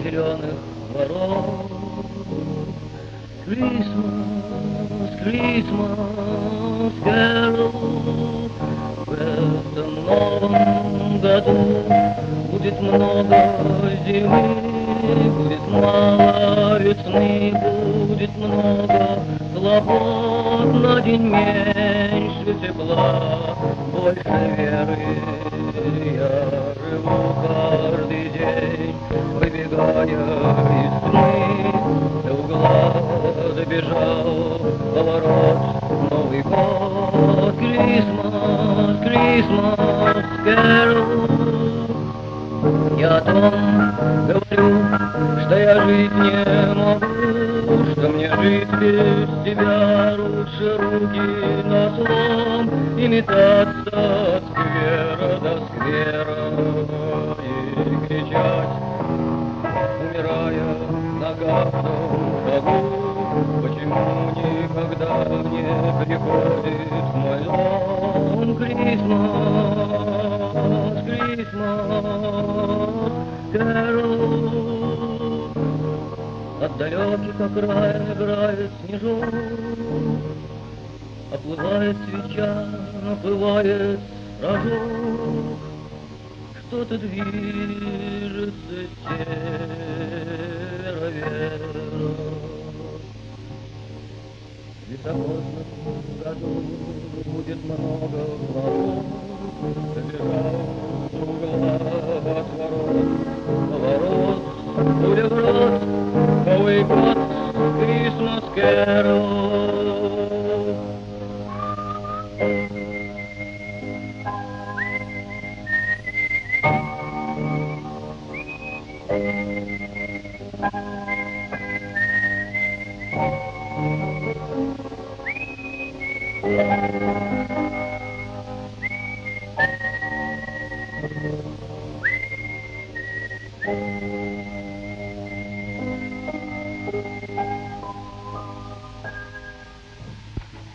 зеленых ворот. Christmas, Christmas Carol. В этом новом году будет много зимы, будет мало весны, будет много хлопот, на день меньше тепла, больше веры. Я живу каждый день, выбегая из тьмы, до угла забежал поворот, Новый год, Christmas, Christmas Carol. Я о том говорю, что я жить не могу, что мне жить без тебя, лучше руки на слом и метаться от сквера до сквера и кричать, умирая на каждом шагу, почему никогда не приходит в мой дом Christmas, Christmas Carol. От далеких окраин играет снежок, оплывает свеча, наплывает рожок, что-то движется серо-веро. В високосном году будет много ворот, забежал с угла от ворот, поворот, пуля в рот, Новый год, Christmas Carol.